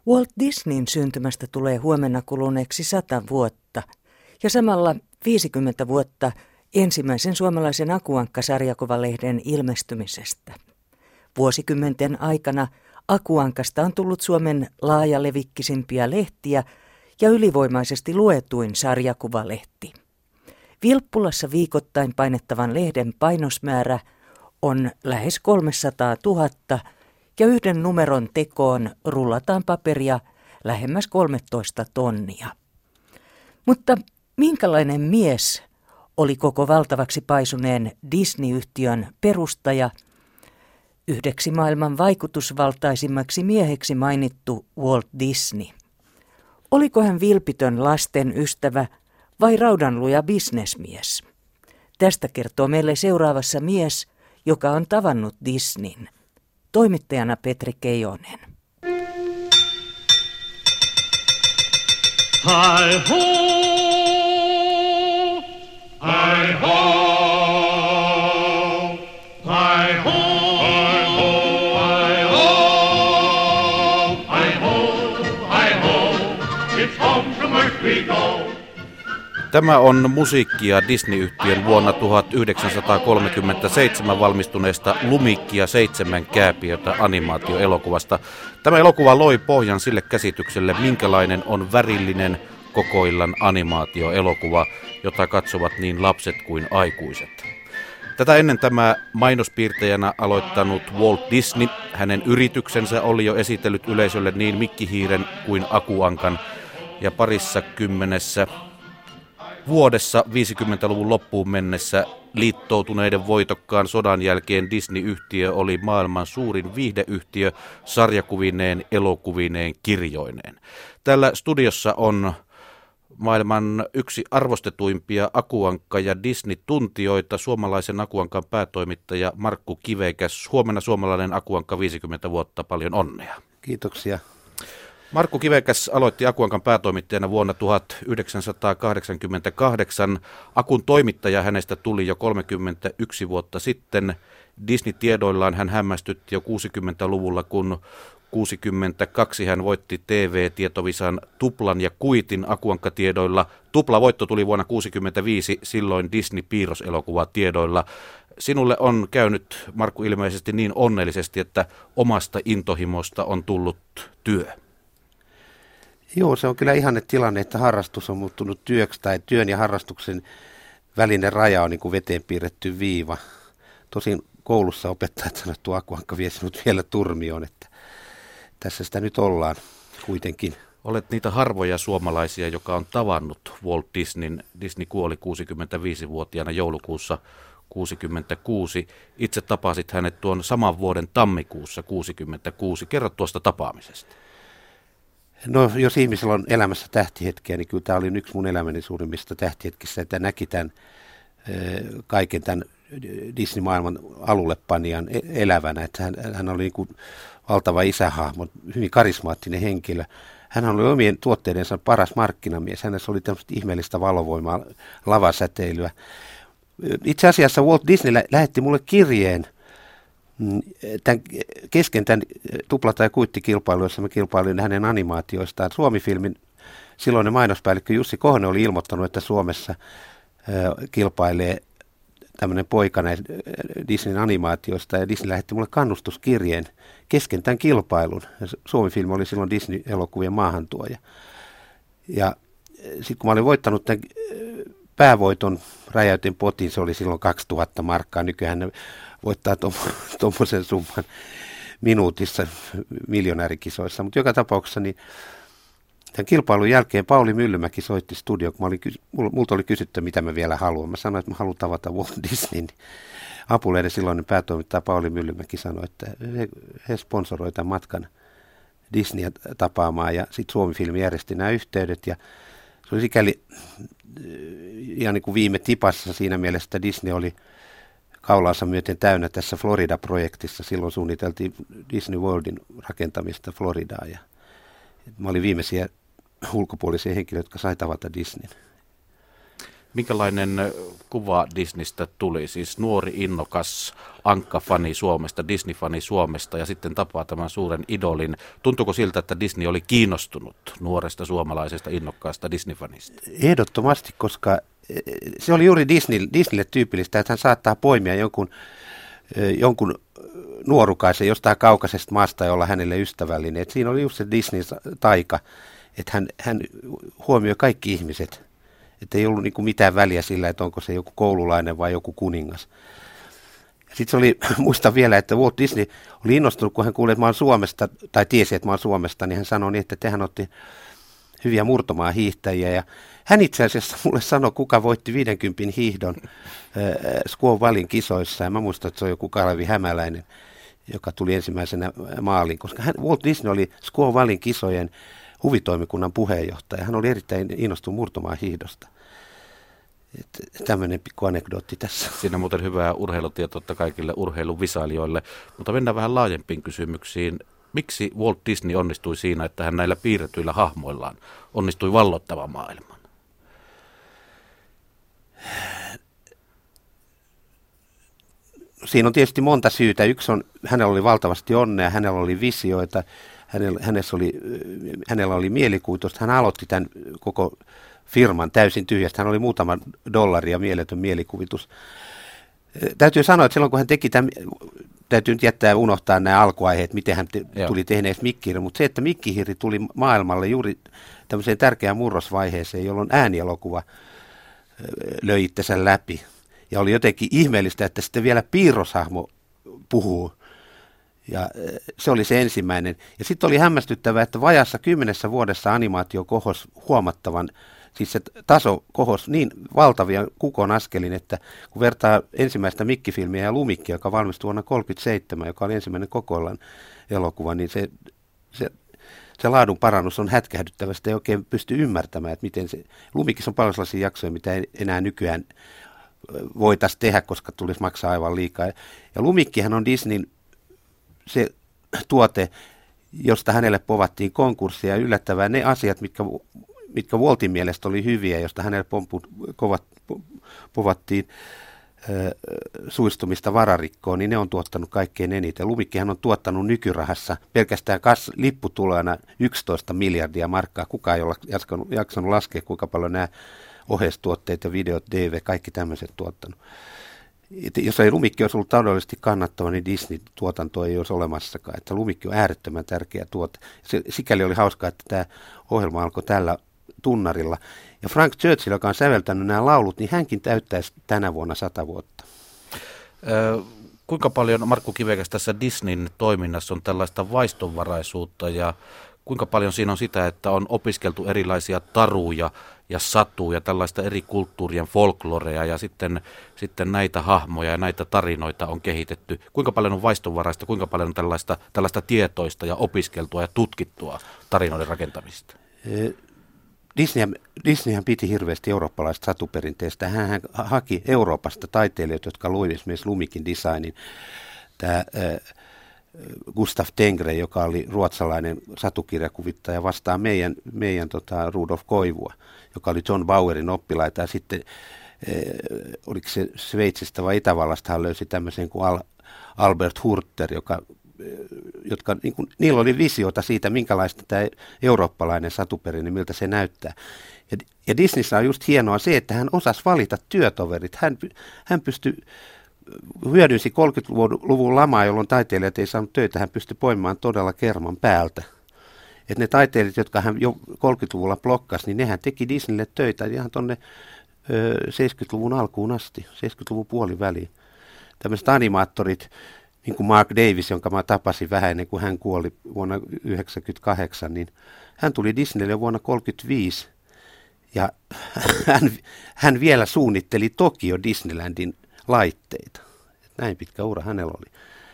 Walt Disneyn syntymästä tulee huomenna kuluneeksi 100 vuotta ja samalla 50 vuotta ensimmäisen suomalaisen Akuankka-sarjakuvalehden ilmestymisestä. Vuosikymmenten aikana Akuankasta on tullut Suomen laajalevikkisimpiä lehtiä ja ylivoimaisesti luetuin sarjakuvalehti. Vilppulassa viikoittain painettavan lehden painosmäärä on lähes 300 000 ja yhden numeron tekoon rullataan paperia lähemmäs 13 tonnia. Mutta minkälainen mies oli koko valtavaksi paisuneen Disney-yhtiön perustaja, yhdeksi maailman vaikutusvaltaisimmaksi mieheksi mainittu Walt Disney? Oliko hän vilpitön lasten ystävä vai raudanluja bisnesmies? Tästä kertoo meille seuraavassa mies, joka on tavannut Disneyn. Toimittajana Petri Keijonen. Hi ho, hi ho, hi ho, hi ho, hi ho, hi ho, hi ho. It's home from earth we go. Tämä on musiikkia Disney-yhtiön vuonna 1937 valmistuneesta Lumikkia 7 kääpiötä animaatioelokuvasta. Tämä elokuva loi pohjan sille käsitykselle, minkälainen on värillinen kokoillan animaatioelokuva, jota katsovat niin lapset kuin aikuiset. Tätä ennen tämä mainospiirtäjänä aloittanut Walt Disney, hänen yrityksensä oli jo esitellyt yleisölle niin Mikkihiiren kuin Akuankan, ja parissa kymmenessä vuodessa 50-luvun loppuun mennessä liittoutuneiden voitokkaan sodan jälkeen Disney-yhtiö oli maailman suurin viihdeyhtiö sarjakuvineen, elokuvineen, kirjoineen. Täällä studiossa on maailman yksi arvostetuimpia Akuankka- ja Disney-tuntijoita, suomalaisen Akuankan päätoimittaja Markku Kivekäs. Huomenna suomalainen Akuankka 50 vuotta, paljon onnea. Kiitoksia. Markku Kivekäs aloitti Akuankan päätoimittajana vuonna 1988. Akun toimittaja hänestä tuli jo 31 vuotta sitten. Disney-tiedoillaan hän hämmästytti jo 60-luvulla, kun 62 hän voitti TV-tietovisan Tuplan ja Kuitin Akuankka-tiedoilla. Tuplavoitto tuli vuonna 65, silloin Disney-piirroselokuva tiedoilla. Sinulle on käynyt, Markku, ilmeisesti niin onnellisesti, että omasta intohimosta on tullut työ. Joo, se on kyllä ihanne tilanne, että harrastus on muuttunut työksi tai työn ja harrastuksen välinen raja on niin kuin veteen piirretty viiva. Tosin koulussa opettajat sanoivat, että tuo Akuankka vie sinut vielä turmioon, että tässä sitä nyt ollaan kuitenkin. Olet niitä harvoja suomalaisia, joka on tavannut Walt Disneyn. Disney kuoli 65-vuotiaana joulukuussa 66. Itse tapasit hänet tuon saman vuoden tammikuussa 66. Kerro tuosta tapaamisesta. No, jos ihmisellä on elämässä tähtihetkiä, niin kyllä tämä oli yksi mun elämäni suurimmista tähtihetkissä, että näki tämän kaiken tämän Disney-maailman alullepanijan elävänä, että hän oli niin kuin valtava isähahmo, hyvin karismaattinen henkilö. Hän oli omien tuotteidensa paras markkinamies, hänessä oli tämmöistä ihmeellistä valovoimaa, lavasäteilyä. Itse asiassa Walt Disney lähetti mulle kirjeen kesken tämän tupla- tai kuittikilpailu, jossa mä kilpailin hänen animaatioistaan. Suomi-filmin silloinen mainospäällikkö Jussi Kohonen oli ilmoittanut, että Suomessa kilpailee tämmöinen poika näistä Disneyn animaatioista, ja Disney lähetti mulle kannustuskirjeen kesken tämän kilpailun. Suomi-filmi oli silloin Disney-elokuvien maahantuoja. Ja sitten kun mä olin voittanut tämän päävoiton, räjäytin potin, se oli silloin 2000 markkaa, nykyään ne voittaa tuommoisen summan minuutissa miljonäärikisoissa. Mutta joka tapauksessa niin tämän kilpailun jälkeen Pauli Myllymäki soitti studioon, kun multa oli kysytty, mitä mä vielä haluan. Mä sanoin, että mä haluan tavata Walt Disneyn. Apulehden silloinen päätoimittaja Pauli Myllymäki sanoi, että he sponsoroivat tämän matkan Disneyä tapaamaan, ja sitten Suomi-filmi järjesti nämä yhteydet, ja se oli sikäli ihan niin kuin viime tipassa siinä mielessä, että Disney oli kaulaansa myöten täynnä tässä Florida-projektissa. Silloin suunniteltiin Disney Worldin rakentamista Floridaan, ja mä olin viimeisiä ulkopuolisia henkilöitä, jotka sai tavata Disneyn. Minkälainen kuva Disneystä tuli? Siis nuori, innokas, Ankka-fani Suomesta, Disney-fani Suomesta ja sitten tapaa tämän suuren idolin. Tuntuuko siltä, että Disney oli kiinnostunut nuoresta suomalaisesta innokkaasta Disney-fanista? Ehdottomasti, koska se oli juuri Disneylle tyypillistä, että hän saattaa poimia jonkun nuorukaisen jostain kaukaisesta maasta ja olla hänelle ystävällinen. Et siinä oli just se Disney-taika, että hän huomioi kaikki ihmiset. Että ei ollut niinku mitään väliä sillä, että onko se joku koululainen vai joku kuningas. Sitten se oli, muistan vielä, että Walt Disney oli innostunut, kun hän kuuli, että mä oon Suomesta, tai tiesi, että mä oon Suomesta, niin hän sanoi niin, että tehän otti hyviä murtomaa hiihtäjiä. Ja hän itse asiassa mulle sanoi, kuka voitti 50 hiihdon Squaw Valleyn kisoissa. Ja mä muistan, että se on joku Kalevi Hämäläinen, joka tuli ensimmäisenä maaliin, koska Walt Disney oli Squaw Valleyn kisojen huvitoimikunnan puheenjohtaja. Hän oli erittäin innostunut murtomaan hiihdosta. Tämmöinen pikku anekdootti tässä. Siinä on muuten hyvää urheilutietoutta kaikille urheiluvisailijoille, mutta mennään vähän laajempiin kysymyksiin. Miksi Walt Disney onnistui siinä, että hän näillä piirretyillä hahmoillaan onnistui valloittamaan maailman? Siinä on tietysti monta syytä. Yksi on, hänellä oli valtavasti onnea, hänellä oli visioita, hänellä oli mielikuvitusta. Hän aloitti tämän koko firman täysin tyhjästä. Hän oli muutama dollari ja mieletön mielikuvitus. Täytyy sanoa, että silloin kun hän teki tämän, täytyy nyt unohtaa nämä alkuaiheet, miten hän tuli tehneeksi Mikki-hiiren, mutta se, että Mikki-hiiri tuli maailmalle juuri tämmöiseen tärkeään murrosvaiheeseen, jolloin äänielokuva löi itsensä läpi. Ja oli jotenkin ihmeellistä, että sitten vielä piirroshahmo puhuu. Ja se oli se ensimmäinen. Ja sitten oli hämmästyttävää, että vajassa 10 vuodessa animaatio kohosi huomattavan, siis se taso kohosi niin valtavia kukon askelin, että kun vertaa ensimmäistä Mikki-filmiä ja Lumikkia, joka valmistui vuonna 1937, joka oli ensimmäinen kokoellan elokuva, niin se laadun parannus on hätkähdyttävä. Sitä ei oikein pysty ymmärtämään, että miten se, Lumikissa on paljon sellaisia jaksoja, mitä ei enää nykyään voitaisiin tehdä, koska tulisi maksaa aivan liikaa. Ja Lumikkihan on Disneyn se tuote, josta hänelle povattiin konkurssia, ja yllättävää ne asiat, mitkä Waltin mielestä oli hyviä, josta hänelle povattiin suistumista vararikkoon, niin ne on tuottanut kaikkein eniten. Lumikkihan on tuottanut nykyrahassa pelkästään lipputuloina 11 miljardia markkaa. Kukaan ei ole jaksanut laskea, kuinka paljon nämä oheistuotteet ja videot, DV, kaikki tämmöiset tuottanut. Jos ei Lumikki olisi ollut taloudellisesti kannattava, niin Disney-tuotanto ei olisi olemassakaan. Että Lumikki on äärettömän tärkeä tuote. Sikäli oli hauskaa, että tämä ohjelma alkoi tällä tunnarilla. Ja Frank Churchill, joka on säveltänyt nämä laulut, niin hänkin täyttäisi tänä vuonna 100 vuotta. Kuinka paljon, Markku Kivekäs, tässä Disneyn toiminnassa on tällaista vaistonvaraisuutta ja kuinka paljon siinä on sitä, että on opiskeltu erilaisia taruja ja satuja, tällaista eri kulttuurien folklorea ja sitten näitä hahmoja ja näitä tarinoita on kehitetty. Kuinka paljon on vaistonvaraista, kuinka paljon on tällaista tietoista ja opiskeltua ja tutkittua tarinoiden rakentamista? Disneyhän piti hirveästi eurooppalaista satuperinteestä. Hän haki Euroopasta taiteilijoita, jotka luivat esimerkiksi Lumikin designin. Tämä Gustav Tengre, joka oli ruotsalainen satukirjakuvittaja, vastaa meidän Rudolf Koivua, joka oli John Bauerin oppilaita. Ja sitten oliko se Sveitsistä vai Itävallasta, hän löysi tämmöisen kuin Albert Hurter, jotka niillä oli visiota siitä, minkälaista tämä eurooppalainen satuperinne, miltä se näyttää. Ja Disneyssä on just hienoa se, että hän osasi valita työtoverit. Hän pystyi hyödynsi 30-luvun lamaa, jolloin taiteilijat ei saanut töitä, hän pystyi poimimaan todella kerman päältä. Että ne taiteilijat, jotka hän jo 30-luvulla blokkasi, niin nehän teki Disneylle töitä ihan tuonne 70-luvun alkuun asti, 70-luvun puoliväliin. Tämmöiset animaattorit, niin kuin Mark Davis, jonka mä tapasin vähän ennen kuin hän kuoli vuonna 1998, niin hän tuli Disneylle jo vuonna 1935. Ja hän vielä suunnitteli Tokyo Disneylandin laitteita. Näin pitkä ura hänellä oli.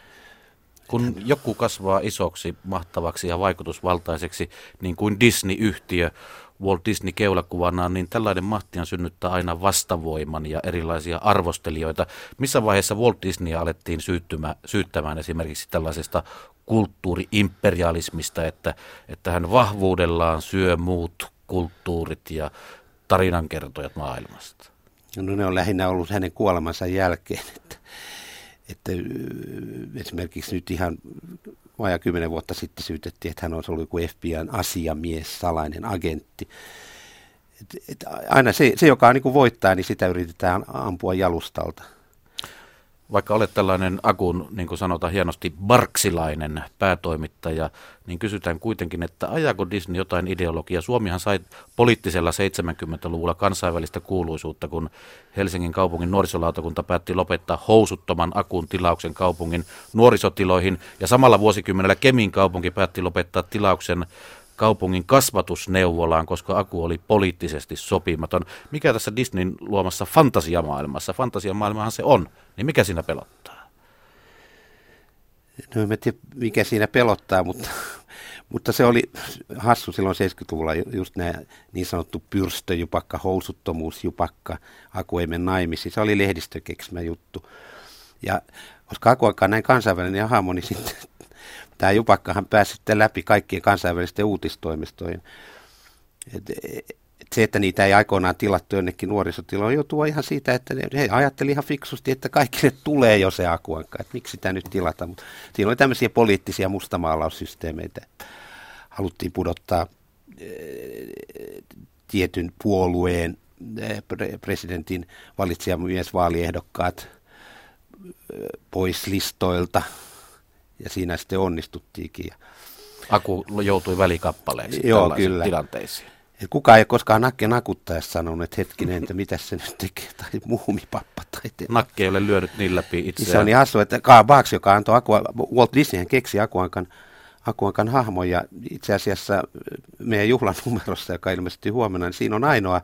Kun joku kasvaa isoksi, mahtavaksi ja vaikutusvaltaiseksi, niin kuin Disney-yhtiö Walt Disney keulakuvanaan, niin tällainen mahtihan synnyttää aina vastavoiman ja erilaisia arvostelijoita. Missä vaiheessa Walt Disneyä alettiin syyttämään esimerkiksi tällaisesta kulttuuri-imperialismista, että hän vahvuudellaan syö muut kulttuurit ja tarinankertojat maailmasta? No ne on lähinnä ollut hänen kuolemansa jälkeen, että esimerkiksi nyt ihan vajaa 10 vuotta sitten syytettiin, että hän olisi ollut joku FBI:n asiamies, salainen agentti. Aina se, joka niin kuin voittaa, niin sitä yritetään ampua jalustalta. Vaikka olet tällainen Akun, niin kuin sanotaan hienosti, barksilainen päätoimittaja, niin kysytään kuitenkin, että ajaako Disney jotain ideologiaa? Suomihan sai poliittisella 70-luvulla kansainvälistä kuuluisuutta, kun Helsingin kaupungin nuorisolautakunta päätti lopettaa housuttoman Akun tilauksen kaupungin nuorisotiloihin, ja samalla vuosikymmenellä Kemin kaupunki päätti lopettaa tilauksen kaupungin kasvatusneuvolaan, koska Aku oli poliittisesti sopimaton. Mikä tässä Disneyn luomassa fantasiamaailmahan se on, niin mikä siinä pelottaa? No en tiedä, mikä siinä pelottaa, mutta se oli hassu silloin 70-luvulla just nämä niin sanottu pyrstöjupakka, housuttomuusjupakka, Aku ei mene naimisiin. Se oli lehdistö keksimä juttu. Ja koska Aku on näin kansainvälinen ja hahmo, niin sitten tämä jupakkahan pääsi sitten läpi kaikkien kansainvälisten uutistoimistojen. Se, että niitä ei aikoinaan tilattu jonnekin nuorisotiloon, joutuu ihan siitä, että he ajatteli ihan fiksusti, että kaikille tulee jo se Akuankka, että miksi sitä nyt tilata. Mutta siinä oli tämmöisiä poliittisia mustamaalaussysteemeitä. Haluttiin pudottaa tietyn puolueen presidentin valitsijamiesvaaliehdokkaat pois listoilta. Ja siinä sitten onnistuttiinkin. Aku joutui välikappaleeksi tällaisiin tilanteisiin. Ja kukaan ei koskaan Nakke nakuttaessa sanonut, että hetkinen, että mitä se nyt tekee, tai muumipappa. Nakke ei ole lyönyt niin läpi itseään. Se on niin hassu, että Carl Barks, joka antoi Walt Disneyhän keksi Akuankan hahmon, ja itse asiassa meidän juhlanumerossa, joka ilmeisesti huomenna, niin siinä on ainoa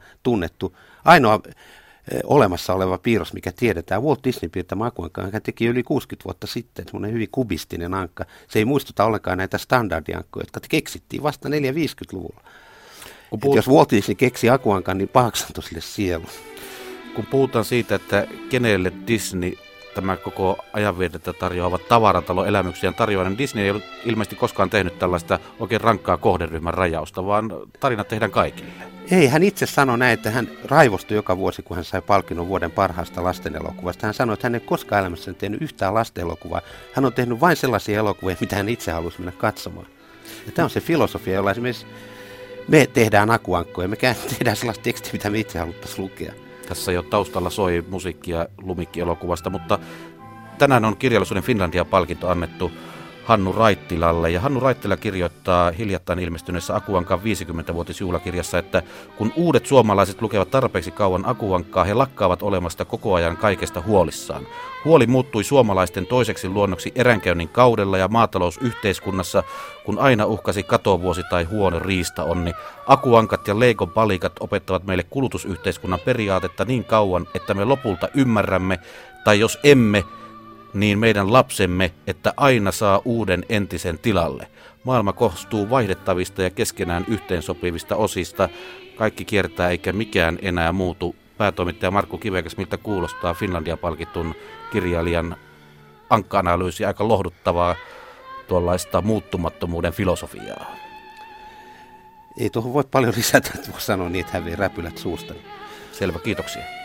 olemassa oleva piirros, mikä tiedetään. Walt Disney piirtämä Akuankka, hän teki yli 60 vuotta sitten, semmoinen hyvin kubistinen ankka. Se ei muistuta ollenkaan näitä standardiankkoja, jotka keksittiin vasta 450-luvulla. Jos Walt Disney keksi Akuankan, niin pahaksantoi sille sielu. Kun puhutaan siitä, että kenelle Disney tämä koko ajanvietettä tarjoavat tavarataloelämyksiä tarjoaa, niin Disney ei ole ilmeisesti koskaan tehnyt tällaista oikein rankkaa kohderyhmän rajausta, vaan tarinat tehdään kaikille. Ei, hän itse sanoi näin, että hän raivostui joka vuosi, kun hän sai palkinnon vuoden parhaasta lastenelokuvasta. Hän sanoi, että hän ei koskaan elämässään tehnyt yhtään lastenelokuvaa. Hän on tehnyt vain sellaisia elokuvia, mitä hän itse halusi mennä katsomaan. Ja tämä on se filosofia, jolla esimerkiksi me tehdään Akuankkoja, me tehdään sellaista tekstiä, mitä me itse haluttaisiin lukea. Tässä jo taustalla soi musiikkia Lumikki-elokuvasta, mutta tänään on kirjallisuuden Finlandia-palkinto annettu Hannu Raittilalle. Ja Hannu Raittila kirjoittaa hiljattain ilmestyneessä Akuankan 50-vuotisjuhlakirjassa, että kun uudet suomalaiset lukevat tarpeeksi kauan Akuankkaa, he lakkaavat olemasta koko ajan kaikesta huolissaan. Huoli muuttui suomalaisten toiseksi luonnoksi eränkäynnin kaudella ja maatalousyhteiskunnassa, kun aina uhkasi katovuosi tai huono riistaonni. Akuankat ja leikon palikat opettavat meille kulutusyhteiskunnan periaatetta niin kauan, että me lopulta ymmärrämme, tai jos emme, niin meidän lapsemme, että aina saa uuden entisen tilalle. Maailma koostuu vaihdettavista ja keskenään yhteensopivista osista. Kaikki kiertää eikä mikään enää muutu. Päätoimittaja Markku Kivekäs, miltä kuulostaa Finlandia-palkitun kirjailijan ankka-analyysi, aika lohduttavaa tuollaista muuttumattomuuden filosofiaa. Ei tuohon voi paljon lisätä, että voi sanoa niin, että hävii räpylät suustani. Selvä, kiitoksia.